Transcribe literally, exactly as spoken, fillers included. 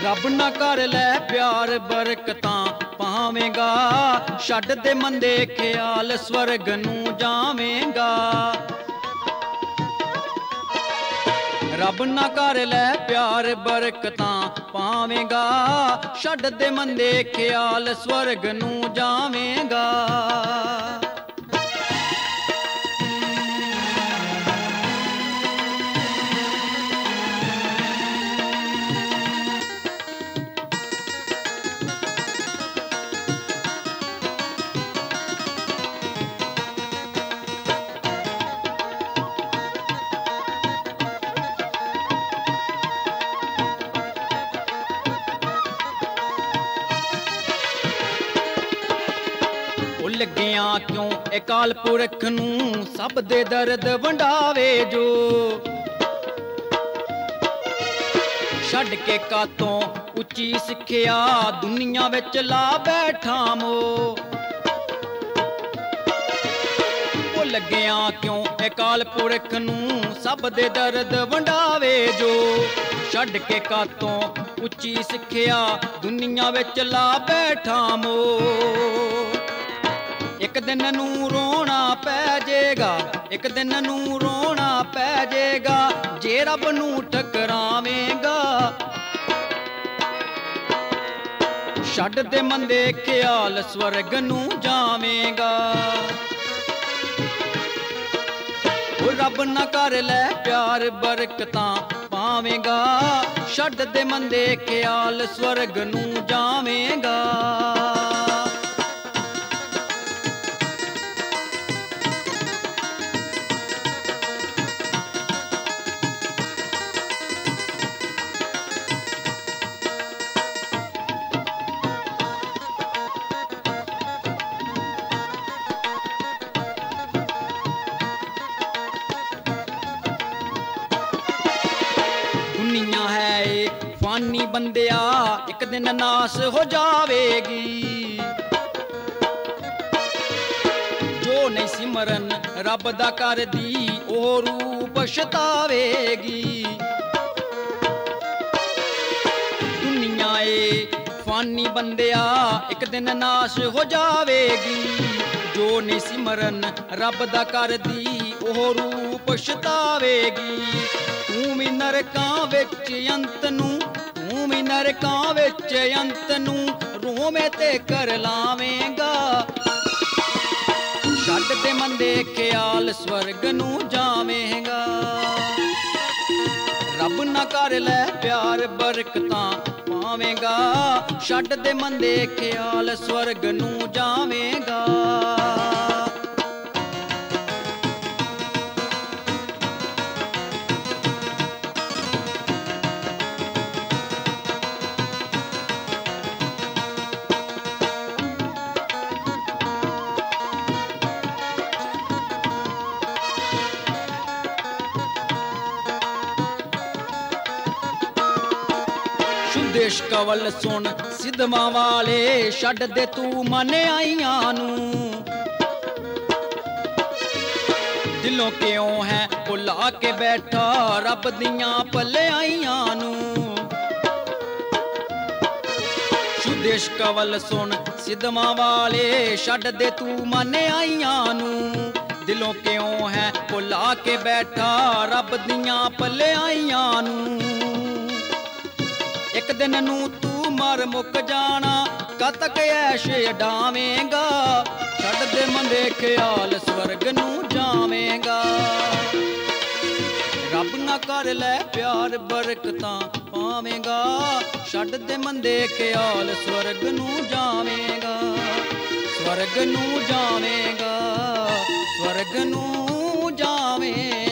ਰੱਬ ਨਾ ਕਰ ਲੈ ਪਿਆਰ ਬਰਕਤਾਂ ਪਾਵੇਂਗਾ, ਛੱਡ ਦੇ ਮੰਦੇ ਖਿਆਲ ਸਵਰਗ ਨੂੰ ਜਾਵੇਂਗਾ। ਰੱਬ ਨਾ ਕਰ ਲੈ ਪਿਆਰ ਬਰਕਤਾਂ ਪਾਵੇਂਗਾ, ਛੱਡ ਦੇ ਮੰਦੇ ਖਿਆਲ ਸਵਰਗ ਨੂੰ ਜਾਵੇਂਗਾ। ਲੱਗਿਆਂ ਕਿਉਂ ਅਕਾਲ ਪੁਰਖ ਨੂੰ ਸਭ ਦੇ ਦਰਦ ਵੰਡਾਵੇ ਜੋ, ਛੱਡ ਕੇ ਕਾਤੋਂ ਉੱਚੀ ਸਿੱਖਿਆ ਦੁਨੀਆ ਵਿੱਚ ਲਾ ਬੈਠਾ ਮੋ। ਉਹ ਲੱਗਿਆਂ ਕਿਉਂ ਅਕਾਲ ਪੁਰਖ ਨੂੰ ਸਭ ਦੇ ਦਰਦ ਵੰਡਾਵੇ ਜੋ, ਛੱਡ ਕੇ ਕਾਤੋਂ ਉੱਚੀ ਸਿੱਖਿਆ ਦੁਨੀਆ ਵਿੱਚ ਲਾ ਬੈਠਾ ਮੋ। ਇੱਕ ਦਿਨ ਨੂੰ ਰੋਣਾ ਪੈ ਜੇਗਾ, ਇੱਕ ਦਿਨ ਨੂੰ ਰੋਣਾ ਪੈ ਜੇਗਾ, ਜੇ ਰੱਬ ਨੂੰ ਠਕਰਾਵੇਂਗਾ। ਛੱਡ ਦੇ ਮੰਦੇ ਖਿਆਲ ਸਵਰਗ ਨੂੰ ਜਾਵੇਂਗਾ। ਉਹ ਰੱਬ ਨਾ ਕਰ ਲੈ ਪਿਆਰ ਬਰਕਤਾਂ ਪਾਵੇਂਗਾ, ਛੱਡ ਦੇ ਮੰਦੇ ਖਿਆਲ ਸਵਰਗ ਨੂੰ ਜਾਵੇਂਗਾ। ਦੁਨੀਆ ਹੈ ਏ ਫਾਨੀ ਬੰਦਿਆ, ਇੱਕ ਦਿਨ ਨਾਸ ਹੋ ਜਾਵੇਗੀ। ਜੋ ਨਹੀਂ ਸਿਮਰਨ ਰੱਬ ਦਾ ਕਰਦੀ, ਉਹ ਰੂਹ ਪਛਤਾਵੇਗੀ। ਦੁਨੀਆ ਏ ਫਾਨੀ ਬੰਦਿਆ, ਇੱਕ ਦਿਨ ਨਾਸ ਹੋ ਜਾਵੇਗੀ। ਜੋ ਨਹੀਂ ਸਿਮਰਨ ਰੱਬ ਦਾ ਕਰਦੀ, ਉਹ ਰੂਹ ਪਛਤਾਵੇਗੀ। ਤੂੰ ਵੀ ਨਰਕਾਂ ਵਿੱਚ ਅੰਤ ਨੂੰ, ਤੂੰ ਵੀ ਨਰਕਾਂ ਵਿੱਚ ਅੰਤ ਨੂੰ, ਰੋਵੇਂ ਤੇ ਕਰ ਲਾਵੇਂਗਾ। ਛੱਡ ਦੇ ਮੰਦੇ ਖਿਆਲ ਸਵਰਗ ਨੂੰ ਜਾਵੇਂਗਾ। ਰੱਬ ਨਾ ਕਰ ਲੈ ਪਿਆਰ ਬਰਕਤਾਂ ਪਾਵੇਂਗਾ, ਛੱਡ ਦੇ ਮੰਦੇ ਖਿਆਲ ਸਵਰਗ ਨੂੰ ਜਾਵੇਂਗਾ। ਦੇਸ਼ ਕਵਲ ਸੁਣ ਸਿੱਧਵਾਂ ਵਾਲੇ, ਛੱਡ ਦੇ ਤੂੰ ਮਨ ਆਈਆਂ ਨੂੰ। ਦਿਲੋਂ ਕਿਉਂ ਹੈ ਭੁਲਾ ਕੇ ਬੈਠਾ ਰੱਬ ਦੀਆਂ ਭਲਾਈਆਂ ਨੂੰ। ਦੇਸ਼ ਕਵਲ ਸੁਣ ਸਿੱਧਵਾਂ ਵਾਲੇ, ਛੱਡ ਦੇ ਤੂੰ ਮਨ ਆਈਆਂ ਨੂੰ। ਦਿਲੋਂ ਕਿਉਂ ਹੈ ਭੁਲਾ ਕੇ ਬੈਠਾ ਰੱਬ ਦੀਆਂ ਭਲਾਈਆਂ ਨੂੰ। ਇੱਕ ਦਿਨ ਨੂੰ ਤੂੰ ਮਰ ਮੁੱਕ ਜਾਣਾ, ਕਦ ਤੱਕ ਐਸ਼ ਡਾਵੇਂਗਾ। ਛੱਡ ਦੇ ਮੰਦੇ ਖਿਆਲ ਸਵਰਗ ਨੂੰ ਜਾਵੇਂਗਾ। ਰੱਬ ਨਾ ਕਰ ਲੈ ਪਿਆਰ ਬਰਕਤਾਂ ਪਾਵੇਂਗਾ, ਛੱਡ ਦੇ ਮੰਦੇ ਖਿਆਲ ਸਵਰਗ ਨੂੰ ਜਾਵੇਂਗਾ। ਸਵਰਗ ਨੂੰ ਜਾਵੇਂਗਾ, ਸਵਰਗ ਨੂੰ ਜਾਵੇਂਗਾ।